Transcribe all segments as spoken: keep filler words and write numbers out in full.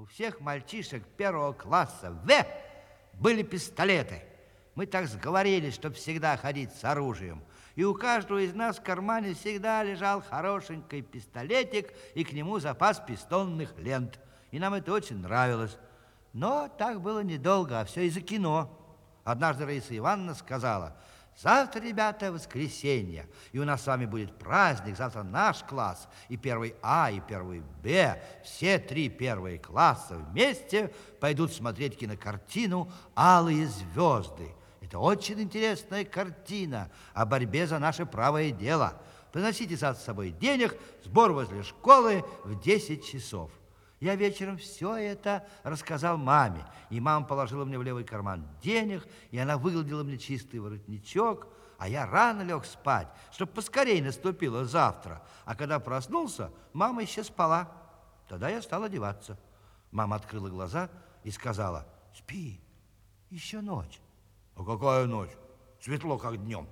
У всех мальчишек первого класса В были пистолеты. Мы так сговорились, чтобы всегда ходить с оружием. И у каждого из нас в кармане всегда лежал хорошенький пистолетик и к нему запас пистонных лент. И нам это очень нравилось. Но так было недолго, а все из-за кино. Однажды Раиса Ивановна сказала: завтра, ребята, воскресенье, и у нас с вами будет праздник. Завтра наш класс, и первый А, и первый Б, все три первые класса вместе пойдут смотреть кинокартину «Алые звезды». Это очень интересная картина о борьбе за наше правое дело. Приносите с собой денег, сбор возле школы в десять часов. Я вечером все это рассказал маме, и мама положила мне в левый карман денег, и она выгладила мне чистый воротничок, а я рано лег спать, чтобы поскорее наступило завтра. А когда проснулся, мама еще спала. Тогда я стал одеваться. Мама открыла глаза и сказала: спи, еще ночь. А какая ночь? Светло, как днем.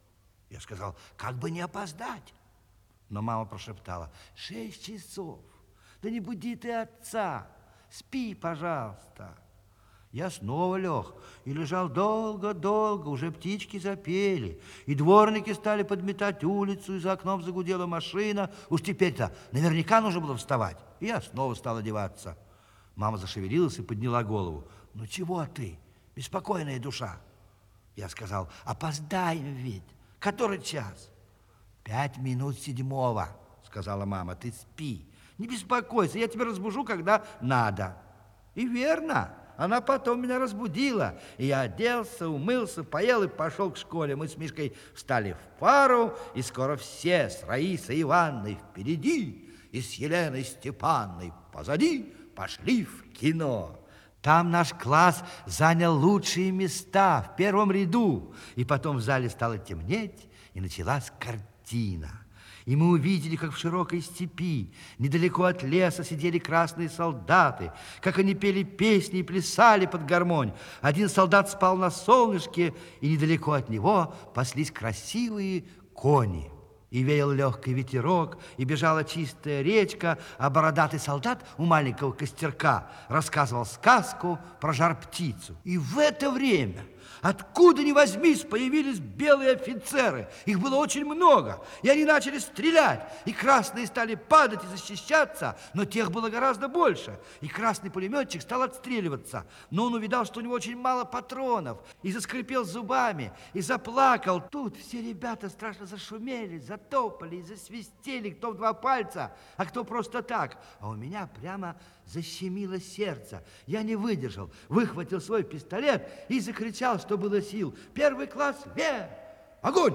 Я сказал: как бы не опоздать. Но мама прошептала: шесть часов. Да не буди ты отца, спи, пожалуйста. Я снова лег и лежал долго-долго, уже птички запели, и дворники стали подметать улицу, и за окном загудела машина. Уж теперь-то наверняка нужно было вставать. И я снова стал одеваться. Мама зашевелилась и подняла голову. Ну чего ты, беспокойная душа? Я сказал: опоздаем ведь. Который час? Пять минут седьмого, сказала мама. Ты спи. Не беспокойся, я тебя разбужу, когда надо. И верно, она потом меня разбудила. И я оделся, умылся, поел и пошел к школе. Мы с Мишкой встали в пару, и скоро все с Раисой Ивановной впереди и с Еленой Степановной позади пошли в кино. Там наш класс занял лучшие места в первом ряду. И потом в зале стало темнеть, и началась картина. И мы увидели, как в широкой степи, недалеко от леса, сидели красные солдаты, как они пели песни и плясали под гармонь. Один солдат спал на солнышке, и недалеко от него паслись красивые кони. И веял легкий ветерок, и бежала чистая речка, а бородатый солдат у маленького костерка рассказывал сказку про жар-птицу. И в это время... откуда ни возьмись, появились белые офицеры. Их было очень много, и они начали стрелять. И красные стали падать и защищаться, но тех было гораздо больше. И красный пулеметчик стал отстреливаться, но он увидал, что у него очень мало патронов, и заскрипел зубами, и заплакал. Тут все ребята страшно зашумели, затопали и засвистели, кто в два пальца, а кто просто так. А у меня прямо защемило сердце. Я не выдержал, выхватил свой пистолет и закричал, что было сил: первый класс вверх! Огонь!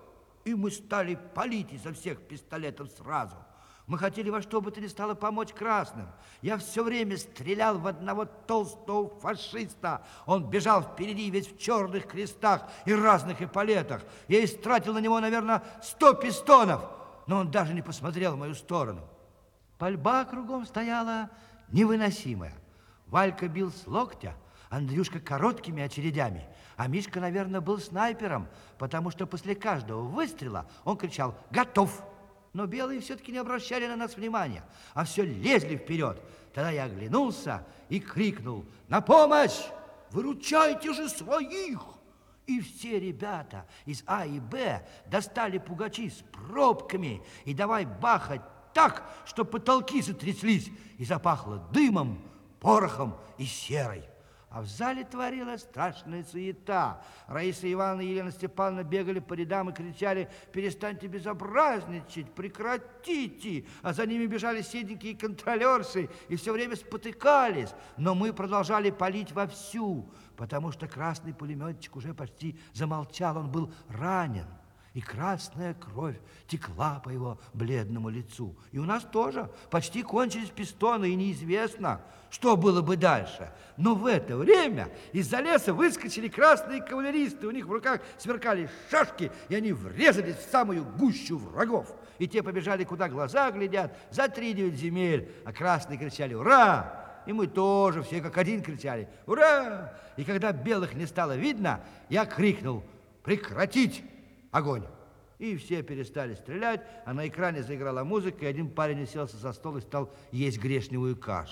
И мы стали палить изо всех пистолетов сразу. Мы хотели во что бы то ни стало помочь красным. Я все время стрелял в одного толстого фашиста. Он бежал впереди весь в черных крестах и разных эполетах. Я истратил на него, наверное, сто пистонов, но он даже не посмотрел в мою сторону. Пальба кругом стояла невыносимая. Валька бил с локтя, Андрюшка короткими очередями, а Мишка, наверное, был снайпером, потому что после каждого выстрела он кричал «Готов!». Но белые все-таки не обращали на нас внимания, а все лезли вперед. Тогда я оглянулся и крикнул: «На помощь! Выручайте же своих!». И все ребята из А и Б достали пугачи с пробками и давай бахать так, что потолки затряслись, и запахло дымом, порохом и серой. А в зале творилась страшная суета. Раиса Ивановна и Елена Степановна бегали по рядам и кричали: «Перестаньте безобразничать, прекратите!». А за ними бежали седенькие контролерши и все время спотыкались. Но мы продолжали палить вовсю, потому что красный пулеметчик уже почти замолчал, он был ранен. И красная кровь текла по его бледному лицу. И у нас тоже почти кончились пистоны, и неизвестно, что было бы дальше. Но в это время из-за леса выскочили красные кавалеристы. У них в руках сверкали шашки, и они врезались в самую гущу врагов. И те побежали, куда глаза глядят, за три девять земель. А красные кричали «Ура!». И мы тоже все как один кричали «Ура!». И когда белых не стало видно, я крикнул: «Прекратить огонь!». И все перестали стрелять, а на экране заиграла музыка, и один парень уселся за стол и стал есть гречневую кашу.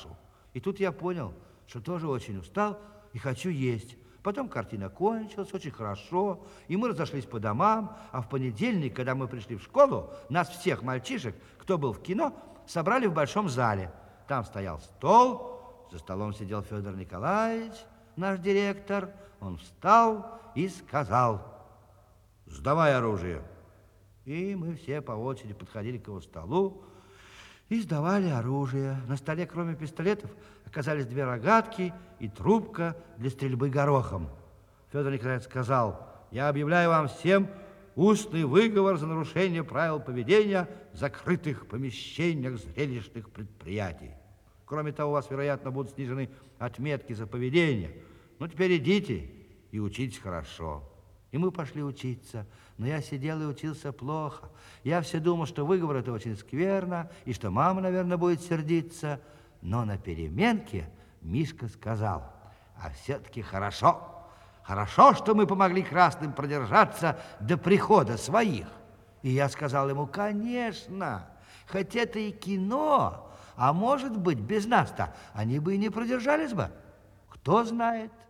И тут я понял, что тоже очень устал и хочу есть. Потом картина кончилась, очень хорошо, и мы разошлись по домам, а в понедельник, когда мы пришли в школу, нас всех мальчишек, кто был в кино, собрали в большом зале. Там стоял стол, за столом сидел Федор Николаевич, наш директор. Он встал и сказал: «Сдавай оружие». И мы все по очереди подходили к его столу и сдавали оружие. На столе, кроме пистолетов, оказались две рогатки и трубка для стрельбы горохом. Федор Николаевич сказал: «Я объявляю вам всем устный выговор за нарушение правил поведения в закрытых помещениях зрелищных предприятий. Кроме того, у вас, вероятно, будут снижены отметки за поведение. Ну, теперь идите и учитесь хорошо». И мы пошли учиться, но я сидел и учился плохо. Я все думал, что выговор это очень скверно, и что мама, наверное, будет сердиться. Но на переменке Мишка сказал: «А все-таки хорошо, хорошо, что мы помогли красным продержаться до прихода своих». И я сказал ему: «Конечно, хоть это и кино, а может быть, без нас-то они бы и не продержались бы. Кто знает».